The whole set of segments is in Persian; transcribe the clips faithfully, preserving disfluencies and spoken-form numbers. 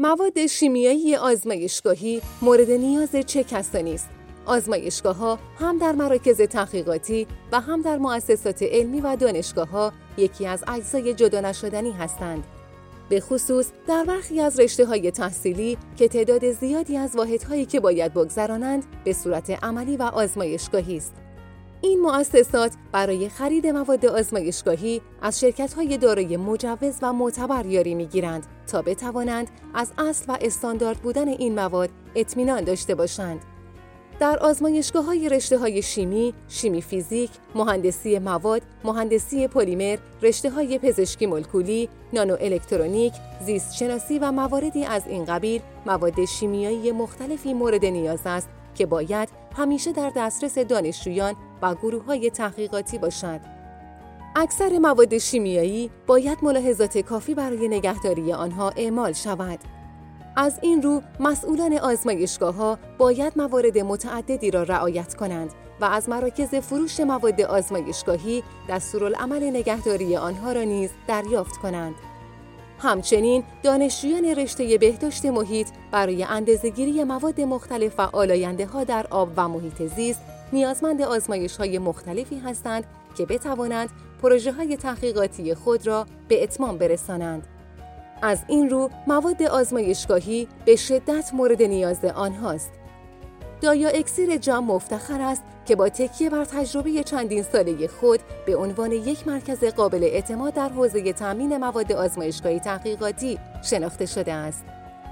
مواد شیمیایی آزمایشگاهی مورد نیاز چه کسانی است؟ آزمایشگاه‌ها هم در مراکز تحقیقاتی و هم در مؤسسات علمی و دانشگاه‌ها یکی از اجزای جدا نشدنی هستند. به خصوص در برخی از رشته‌های تحصیلی که تعداد زیادی از واحدهایی که باید بگذرانند به صورت عملی و آزمایشگاهی است. این مؤسسات برای خرید مواد آزمایشگاهی از شرکت‌های دارای مجوز و معتبر یاری می‌گیرند تا بتوانند از اصل و استاندارد بودن این مواد اطمینان داشته باشند. در آزمایشگاه‌های رشته‌های شیمی، شیمی فیزیک، مهندسی مواد، مهندسی پلیمر، رشته‌های پزشکی مولکولی، نانو الکترونیک، زیست شناسی و مواردی از این قبیل مواد شیمیایی مختلفی مورد نیاز است که باید همیشه در دسترس دانشجویان و گروه‌های تحقیقاتی باشد. اکثر مواد شیمیایی باید ملاحظات کافی برای نگهداری آنها اعمال شود. از این رو مسئولان آزمایشگاه‌ها باید موارد متعددی را رعایت کنند و از مراکز فروش مواد آزمایشگاهی دستورالعمل نگهداری آنها را نیز دریافت کنند. همچنین دانشجویان رشته بهداشت محیط برای اندازه‌گیری مواد مختلف و آلاینده‌ها در آب و محیط زیست نیازمند آزمایش‌های مختلفی هستند که بتوانند پروژه‌های تحقیقاتی خود را به اتمام برسانند. از این رو مواد آزمایشگاهی به شدت مورد نیاز آنهاست. دایا اکسیر جام مفتخر است که با تکیه بر تجربه چندین ساله خود به عنوان یک مرکز قابل اعتماد در حوزه تامین مواد آزمایشگاهی تحقیقاتی شناخته شده است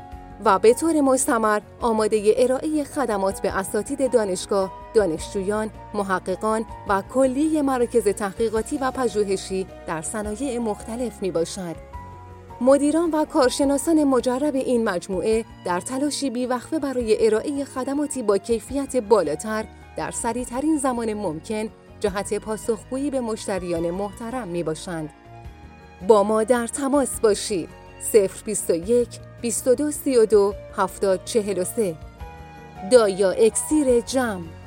و به طور مستمر آماده ارائه خدمات به اساتید دانشگاه، دانشجویان، محققان و کلیه مراکز تحقیقاتی و پژوهشی در صنایع مختلف میباشد. مدیران و کارشناسان مجرب این مجموعه در تلاشی بی‌وقفه برای ارائه خدماتی با کیفیت بالاتر در سریع‌ترین زمان ممکن جهت پاسخگویی به مشتریان محترم میباشند. با ما در تماس باشید. صفر بیست و یک بیست و دو سی و دو هفتاد چهل و سه. دایا اکسیر جم.